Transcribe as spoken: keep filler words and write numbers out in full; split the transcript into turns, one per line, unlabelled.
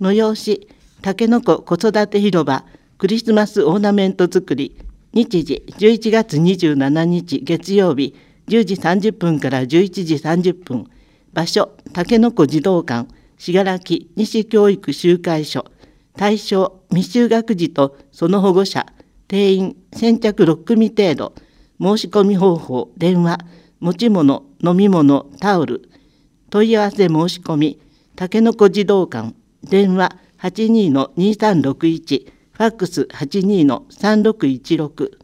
催し、たけのこ子育て広場クリスマスオーナメント作り、日時じゅういちがつにじゅうしちにち月曜日じゅうじさんじゅっぷんからじゅういちじさんじゅっぷん、場所、たけのこ児童館、信楽西教育集会所、対象、未就学児とその保護者、定員先着ろっくみ程度、申し込み方法、電話、持ち物、飲み物、タオル、問い合わせ申し込み、たけのこ児童館、電話 はちにーのにさんろくいち、ファックス はちにーのさんろくいちろく、